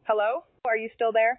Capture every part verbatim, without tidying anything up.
Hello? Are you still there?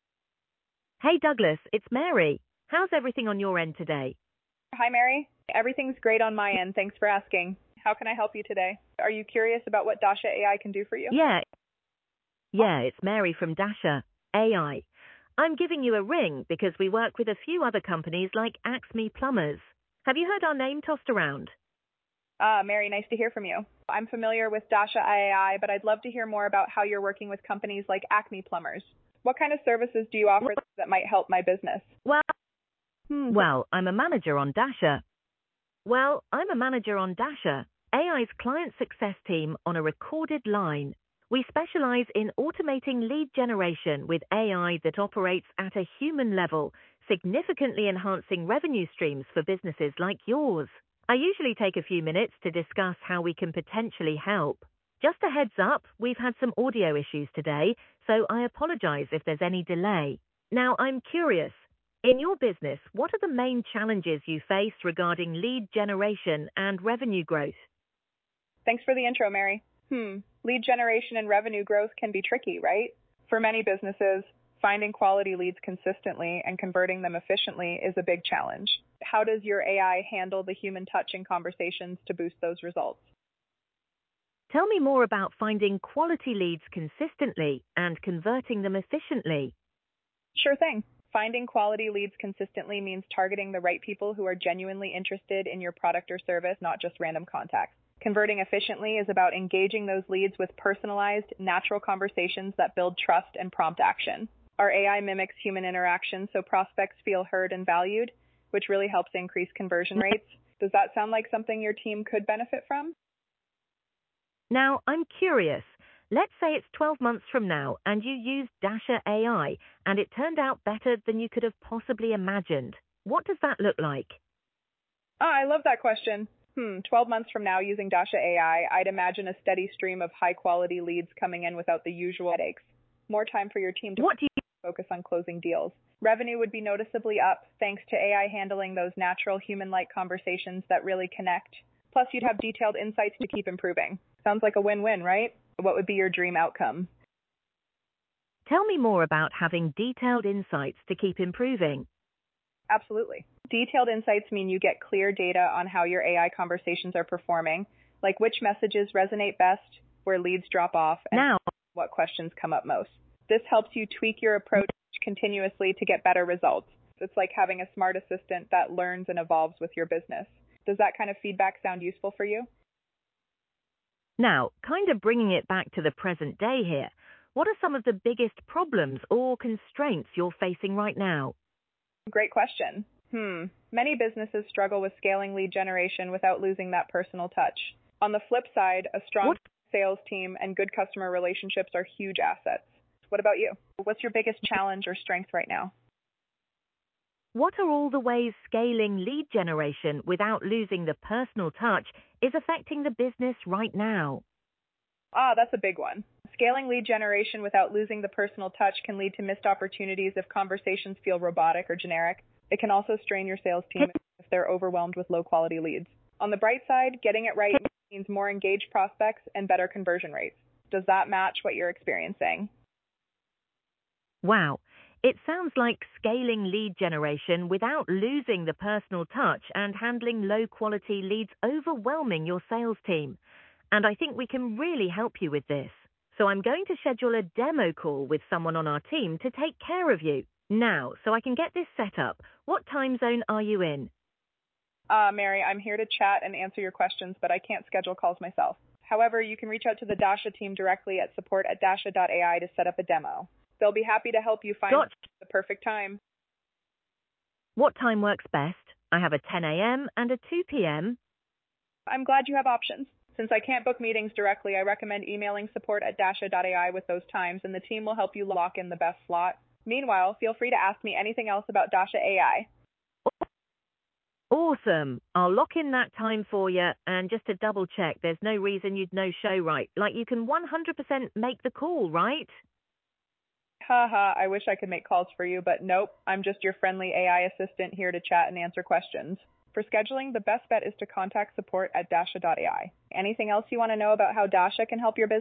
Hey Douglas, it's Mary. How's everything on your end today? Hi, Mary. Everything's great on my end. Thanks for asking. How can I help you today? Are you curious about what Dasha A I can do for you? Yeah, yeah, it's Mary from Dasha A I. I'm giving you a ring because we work with a few other companies like Acme Plumbers. Have you heard our name tossed around? Ah, Mary, nice to hear from you. I'm familiar with Dasha A I, but I'd love to hear more about how you're working with companies like Acme Plumbers. What kind of services do you offer that might help my business? Well, Hmm. well, I'm a manager on Dasha. Well, I'm a manager on Dasha, A I's client success team on a recorded line. We specialize in automating lead generation with A I that operates at a human level, significantly enhancing revenue streams for businesses like yours. I usually take a few minutes to discuss how we can potentially help. Just a heads up, we've had some audio issues today, so I apologize if there's any delay. Now, I'm curious. In your business, what are the main challenges you face regarding lead generation and revenue growth? Thanks for the intro, Mary. Hmm. Lead generation and revenue growth can be tricky, right? For many businesses, finding quality leads consistently and converting them efficiently is a big challenge. How does your A I handle the human touch in conversations to boost those results? Tell me more about finding quality leads consistently and converting them efficiently. Sure thing. Finding quality leads consistently means targeting the right people who are genuinely interested in your product or service, not just random contacts. Converting efficiently is about engaging those leads with personalized, natural conversations that build trust and prompt action. Our A I mimics human interaction so prospects feel heard and valued, which really helps increase conversion rates. Does that sound like something your team could benefit from? Now, I'm curious. Let's say it's twelve months from now and you used Dasha A I and it turned out better than you could have possibly imagined. What does that look like? Ah, I love that question. Hmm, twelve months from now using Dasha A I, I'd imagine a steady stream of high-quality leads coming in without the usual headaches. More time for your team to What do you focus on closing deals. Revenue would be noticeably up thanks to A I handling those natural human-like conversations that really connect. Plus, you'd have detailed insights to keep improving. Sounds like a win-win, right? What would be your dream outcome? Tell me more about having detailed insights to keep improving. Absolutely. Detailed insights mean you get clear data on how your A I conversations are performing, like which messages resonate best, where leads drop off, and Now, what questions come up most. This helps you tweak your approach continuously to get better results. It's like having a smart assistant that learns and evolves with your business. Does that kind of feedback sound useful for you? now, kind of bringing it back to the present day here, what are some of the biggest problems or constraints you're facing right now? Great question. Hmm. Many businesses struggle with scaling lead generation without losing that personal touch. On the flip side, a strong What sales team and good customer relationships are huge assets. What about you? What's your biggest challenge or strength right now? What are all the ways scaling lead generation without losing the personal touch is affecting the business right now? Ah, that's a big one. Scaling lead generation without losing the personal touch can lead to missed opportunities if conversations feel robotic or generic. It can also strain your sales team if they're overwhelmed with low-quality leads. On the bright side, getting it right means more engaged prospects and better conversion rates. Does that match what you're experiencing? Wow, it sounds like scaling lead generation without losing the personal touch and handling low-quality leads overwhelming your sales team. And I think we can really help you with this. So I'm going to schedule a demo call with someone on our team to take care of you. Now, so I can get this set up, what time zone are you in? Uh, Mary, I'm here to chat and answer your questions, but I can't schedule calls myself. However, you can reach out to the Dasha team directly at support at dasha dot A I to set up a demo. They'll be happy to help you find Got the perfect time. What time works best? I have a ten a.m. and a two p.m. I'm glad you have options. Since I can't book meetings directly, I recommend emailing support at dasha dot A I with those times, and the team will help you lock in the best slot. Meanwhile, feel free to ask me anything else about Dasha A I. Awesome. I'll lock in that time for you, and just to double check, there's no reason you'd no show, right? Like you can one hundred percent make the call, right? Haha, I wish I could make calls for you, but nope, I'm just your friendly A I assistant here to chat and answer questions. For scheduling, the best bet is to contact support at dasha dot A I. Anything else you want to know about how Dasha can help your business?